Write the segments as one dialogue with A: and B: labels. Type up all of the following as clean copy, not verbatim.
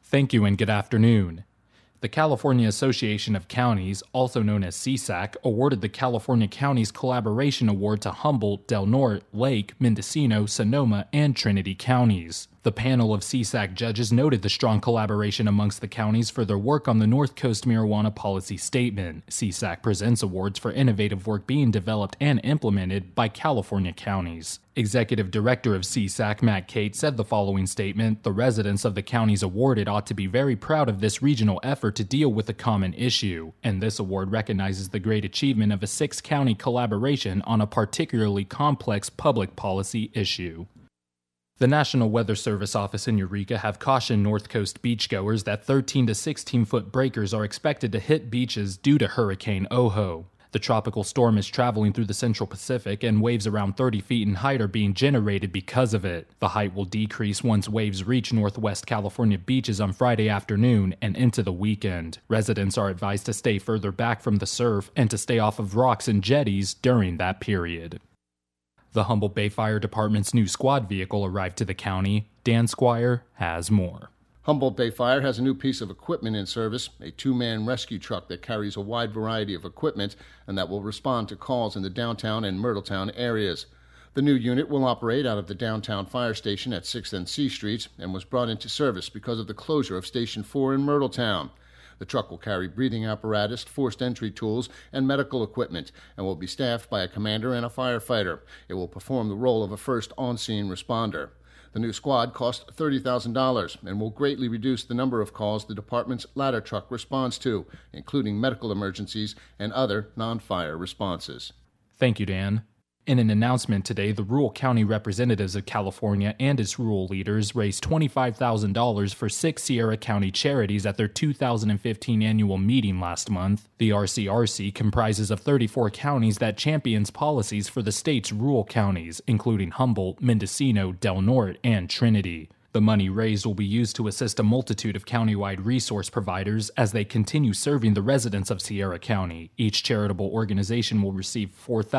A: Thank you and good afternoon. The California Association of Counties, also known as CSAC, awarded the California Counties Collaboration Award to Humboldt, Del Norte, Lake, Mendocino, Sonoma, and Trinity counties. The panel of CSAC judges noted the strong collaboration amongst the counties for their work on the North Coast Marijuana Policy Statement. CSAC presents awards for innovative work being developed and implemented by California counties. Executive Director of CSAC, Matt Cate, said the following statement: "The residents of the counties awarded ought to be very proud of this regional effort to deal with a common issue, and this award recognizes the great achievement of a six-county collaboration on a particularly complex public policy issue." The National Weather Service office in Eureka have cautioned North Coast beachgoers that 13 to 16-foot breakers are expected to hit beaches due to Hurricane Ojo. The tropical storm is traveling through the Central Pacific, and waves around 30 feet in height are being generated because of it. The height will decrease once waves reach Northwest California beaches on Friday afternoon and into the weekend. Residents are advised to stay further back from the surf and to stay off of rocks and jetties during that period. The Humboldt Bay Fire Department's new squad vehicle arrived to the county. Dan Squire has more.
B: Humboldt Bay Fire has a new piece of equipment in service, a two-man rescue truck that carries a wide variety of equipment and that will respond to calls in the downtown and Myrtletown areas. The new unit will operate out of the downtown fire station at 6th and C Streets and was brought into service because of the closure of Station 4 in Myrtletown. The truck will carry breathing apparatus, forced entry tools, and medical equipment, and will be staffed by a commander and a firefighter. It will perform the role of a first on-scene responder. The new squad cost $30,000 and will greatly reduce the number of calls the department's ladder truck responds to, including medical emergencies and other non-fire responses.
A: Thank you, Dan. In an announcement today, the rural county representatives of California and its rural leaders raised $25,000 for 6 Sierra County charities at their 2015 annual meeting last month. The RCRC comprises of 34 counties that champions policies for the state's rural counties, including Humboldt, Mendocino, Del Norte, and Trinity. The money raised will be used to assist a multitude of countywide resource providers as they continue serving the residents of Sierra County. Each charitable organization will receive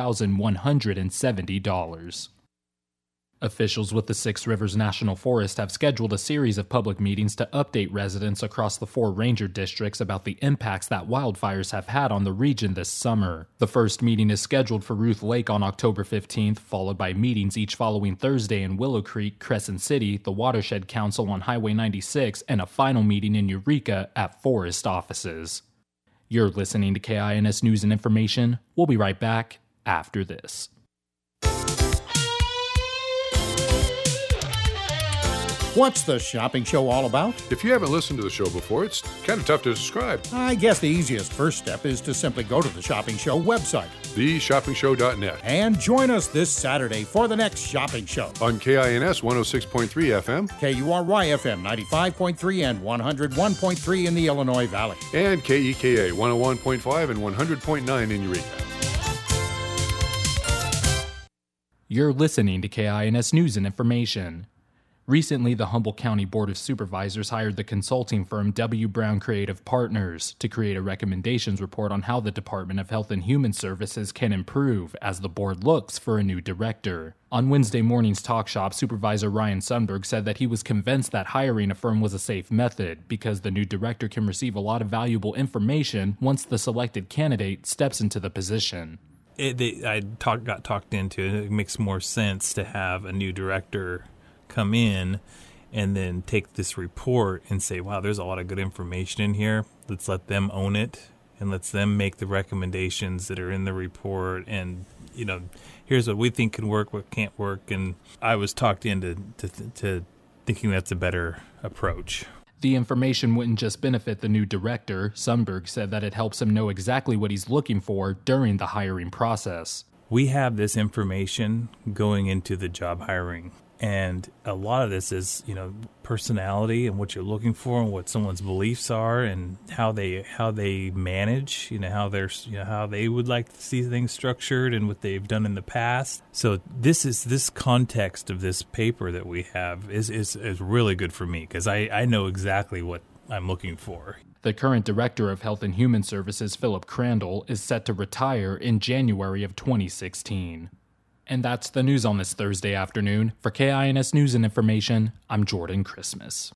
A: $4,170. Officials with the Six Rivers National Forest have scheduled a series of public meetings to update residents across the 4 ranger districts about the impacts that wildfires have had on the region this summer. The first meeting is scheduled for Ruth Lake on October 15th, followed by meetings each following Thursday in Willow Creek, Crescent City, the Watershed Council on Highway 96, and a final meeting in Eureka at forest offices. You're listening to KINS News and Information. We'll be right back after this.
C: What's the shopping show all about?
D: If you haven't listened to the show before, it's kind of tough to describe.
C: I guess the easiest first step is to simply go to the Shopping Show website,
D: theshoppingshow.net,
C: and join us this Saturday for the next shopping show.
D: On KINS 106.3 FM,
C: KURY FM 95.3 and 101.3 in the Illinois Valley,
D: and KEKA 101.5 and 100.9 in Eureka.
A: You're listening to KINS News and Information. Recently, the Humboldt County Board of Supervisors hired the consulting firm W. Brown Creative Partners to create a recommendations report on how the Department of Health and Human Services can improve as the board looks for a new director. On Wednesday morning's talk shop, Supervisor Ryan Sundberg said that he was convinced that hiring a firm was a safe method because the new director can receive a lot of valuable information once the selected candidate steps into the position.
E: Got talked into it. It makes more sense to have a new director come in and then take this report and say, wow, there's a lot of good information in here. Let's let them own it and let's them make the recommendations that are in the report. And, here's what we think can work, what can't work. And I was talked into to thinking that's a better approach.
A: The information wouldn't just benefit the new director. Sundberg said that it helps him know exactly what he's looking for during the hiring process.
E: We have this information going into the job hiring. And a lot of this is, personality and what you're looking for and what someone's beliefs are and how they manage, how they would like to see things structured and what they've done in the past. So this context of this paper that we have is really good for me because I know exactly what I'm looking for.
A: The current Director of Health and Human Services, Philip Crandall, is set to retire in January of 2016. And that's the news on this Thursday afternoon. For KINS News and Information, I'm Jordan Christmas.